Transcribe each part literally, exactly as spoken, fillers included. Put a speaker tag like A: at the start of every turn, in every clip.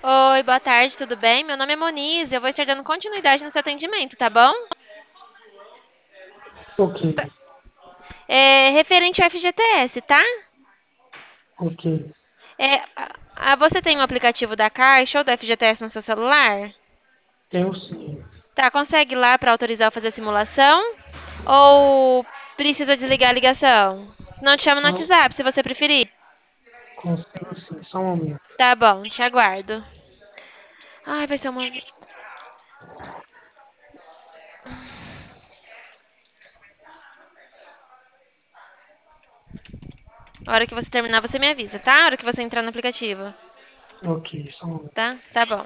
A: Oi, boa tarde, tudo bem? Meu nome é Moniz, eu vou estar dando continuidade no seu atendimento, tá bom?
B: Ok,
A: É referente ao F G T S, tá?
B: ok.
A: É, a- a- você tem um aplicativo da Caixa ou do F G T S no seu celular?
B: Tenho sim.
A: Tá, consegue ir lá para autorizar eu fazer a simulação? Ou precisa desligar a ligação? Senão eu te chamo no
B: Não
A: WhatsApp, se você preferir.
B: consigo sim, só um momento.
A: Tá bom, te aguardo. Ai, vai ser uma. A hora que você terminar, você me avisa, tá? A hora que você entrar no aplicativo.
B: Ok, só um momento.
A: Tá? Tá bom.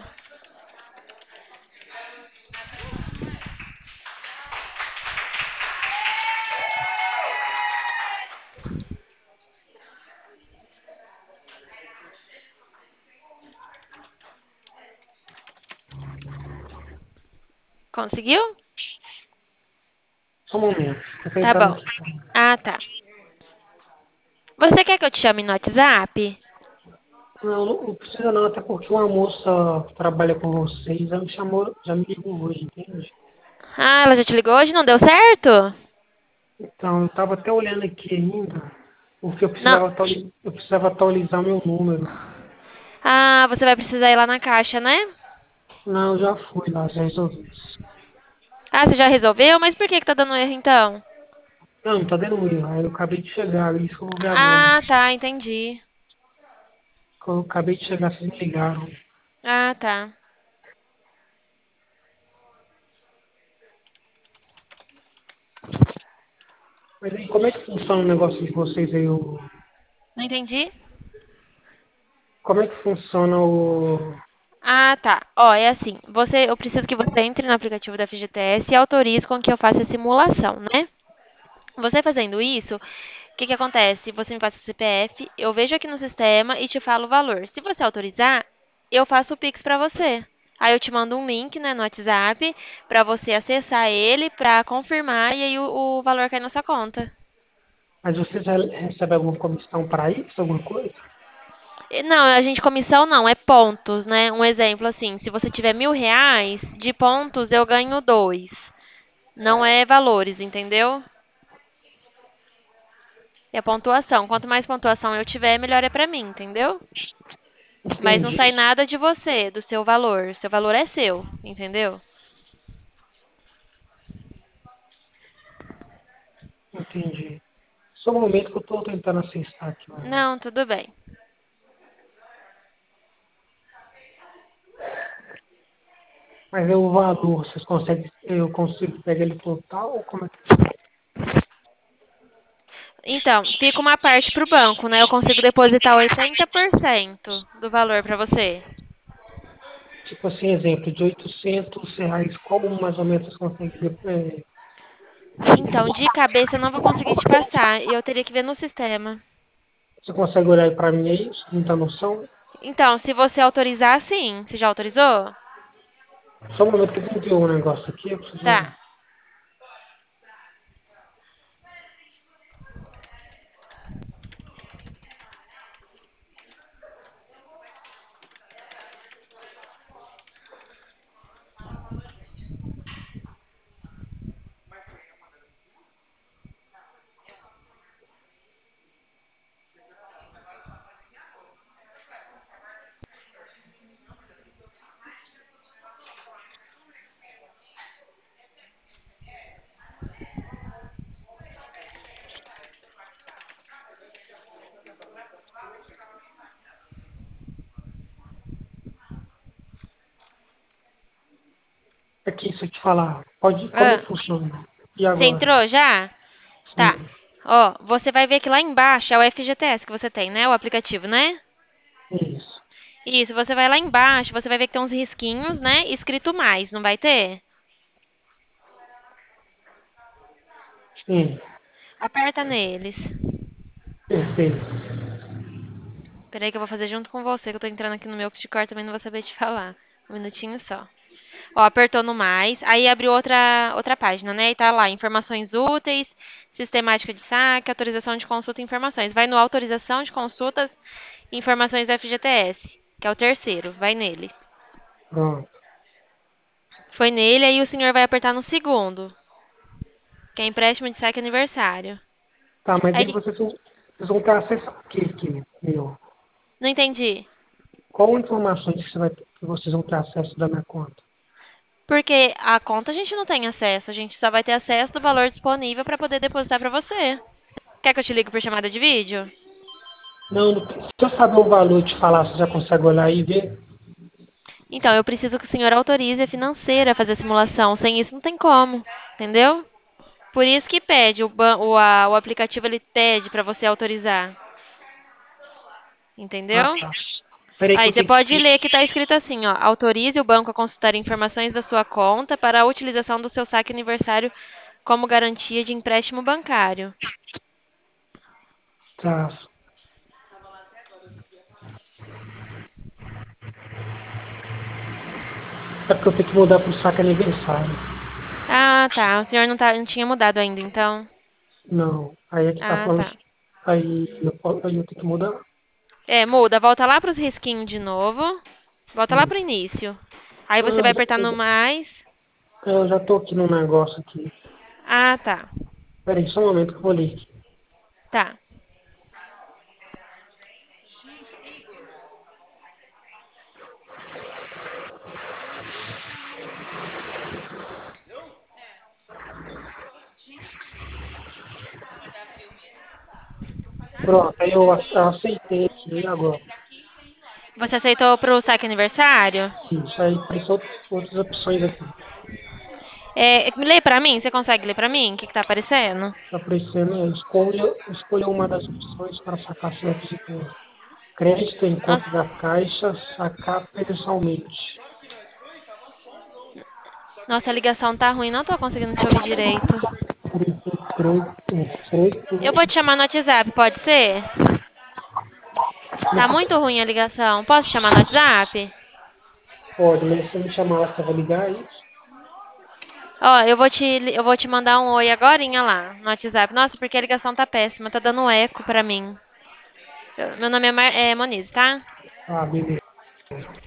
A: Conseguiu?
B: Só um momento. Tô
A: Tá
B: entrando
A: bom.
B: aqui.
A: Ah, tá. Você quer que eu te chame no WhatsApp?
B: Não, não, não precisa não, até porque uma moça que trabalha com vocês já me chamou, já me ligou hoje, entende?
A: Ah, ela já te ligou hoje? Não deu certo?
B: Então, eu estava até olhando aqui ainda, porque eu
A: Não.
B: precisava, atuali- eu precisava atualizar meu número.
A: Ah, você vai precisar ir lá na caixa, né?
B: Não, eu já fui lá, já resolvi isso.
A: Ah, você já resolveu? Mas por que que tá dando erro então?
B: Não, não tá dando erro. Aí eu acabei de chegar, isso que eu vou ver agora.
A: Ah, tá, entendi.
B: Eu acabei de chegar, vocês me ligaram.
A: Ah, tá.
B: Mas aí, como é que funciona o negócio de vocês aí? O...
A: Não entendi?
B: Como é que funciona o.
A: Ah, tá. Ó, é assim. Você, eu preciso que você entre no aplicativo da F G T S e autorize com que eu faça a simulação, né? Você fazendo isso, o que que acontece? Você me passa o C P F, eu vejo aqui no sistema e te falo o valor. Se você autorizar, eu faço o Pix pra você. Aí eu te mando um link, né, no WhatsApp pra você acessar ele pra confirmar e aí o, o valor cai na sua conta.
B: Mas vocês re- recebem alguma comissão para isso, alguma coisa?
A: E não, a gente comissão não, é pontos, né? Um exemplo assim, se você tiver mil reais de pontos, eu ganho dois. Não é valores, entendeu? É pontuação. Quanto mais pontuação eu tiver, melhor é pra mim, entendeu? Mas não
B: Entendi,
A: sai nada de você, do seu valor. Seu valor é seu, entendeu?
B: entendi. Só um momento que eu estou tentando acessar aqui. Ó.
A: Não, tudo bem.
B: Mas é o valor, vocês conseguem, eu consigo pegar ele total ou como é que.
A: Então, fica uma parte pro banco, né? Eu consigo depositar oitenta por cento do valor pra você.
B: Tipo assim, exemplo, de oitocentos reais, qual mais ou menos vocês conseguem é,
A: Então, de cabeça eu não vou conseguir te passar. Eu teria que ver no sistema.
B: você consegue olhar para mim aí, você não tem noção?
A: Então, se você autorizar, sim. Você já autorizou?
B: Só um momento que eu tenho que ver um negócio aqui, eu
A: Tá.
B: preciso. Aqui, se eu te falar, pode, como é
A: Ah,
B: que funciona? E
A: você
B: agora?
A: entrou já? Tá.
B: Sim,
A: Ó, você vai ver que lá embaixo é o F G T S que você tem, né? O aplicativo, né?
B: isso.
A: Isso, você vai lá embaixo, você vai ver que tem uns risquinhos, né? Escrito mais, não vai ter?
B: Sim,
A: Aperta neles.
B: perfeito.
A: Peraí que eu vou fazer junto com você, que eu tô entrando aqui no meu Card também não vou saber te falar. Um minutinho só. Ó, apertou no mais, aí abriu outra, outra página, né? E tá lá, informações úteis, sistemática de saque, autorização de consulta e informações. Vai no autorização de consultas e informações do F G T S. que é o terceiro. Vai nele.
B: Pronto.
A: Foi nele, aí o senhor vai apertar no segundo, que é empréstimo de saque aniversário.
B: Tá, mas aí
A: Aí,
B: vocês vão, vocês vão ter acesso a quê aqui, meu?
A: não entendi.
B: Qual informações que, você vai, que vocês vão ter acesso da minha conta?
A: Porque a conta a gente não tem acesso, a gente só vai ter acesso do valor disponível para poder depositar para você. Quer que eu te ligue por chamada de vídeo?
B: Não, não- se eu saber o valor e te falar, você já consegue olhar aí e ver?
A: Então, eu preciso que o senhor autorize a financeira a fazer a simulação. Sem isso, não tem como. Entendeu? Por isso que pede, o, ban- o, a- o aplicativo ele pede para você autorizar.
B: Ah,
A: Entendeu?
B: tá. Peraí que
A: Aí
B: eu
A: você
B: tenho que
A: pode ler que
B: preencher.
A: está escrito assim, ó. Autorize o banco a consultar informações da sua conta para a utilização do seu saque aniversário como garantia de empréstimo bancário.
B: Tá. É porque eu tenho que mudar pro saque aniversário.
A: Ah, tá. O senhor não, tá, não tinha mudado ainda, então.
B: Não. Aí é que tá
A: Ah,
B: falando.
A: tá.
B: Aí eu, po- aí eu tenho que mudar.
A: É, muda. Volta lá para os risquinhos de novo. Volta lá
B: Hum.
A: para o início. Aí
B: Não,
A: você vai
B: eu, já,
A: apertar
B: eu,
A: no
B: já,
A: mais.
B: eu já tô aqui no negócio aqui.
A: Ah, tá.
B: Peraí, só um momento que eu vou ler aqui.
A: Tá.
B: Pronto, aí eu, ace- eu aceitei aqui e agora.
A: Você aceitou pro saque aniversário?
B: Isso, aí apareceu outras, outras opções aqui.
A: É, lê pra mim, você consegue ler pra mim? O que, que tá aparecendo?
B: Está aparecendo, é, escolha, escolha uma das opções para sacar seu F G T S. Crédito em conta
A: Nossa,
B: da Caixa, sacar mensalmente.
A: nossa, a ligação tá ruim, não tô conseguindo te ouvir direito.
B: Crédito, crédito,
A: Eu vou te chamar no WhatsApp, pode ser? Tá muito ruim a ligação. Posso te chamar no WhatsApp?
B: pode, mas se eu me chamar lá, você vai ligar aí?
A: Ó, eu vou te, eu vou te mandar um oi agorinha lá no WhatsApp. Nossa, porque a ligação tá péssima, tá dando um eco pra mim. Eu- Meu nome é, Mar é Moniz, tá?
B: Ah, beleza.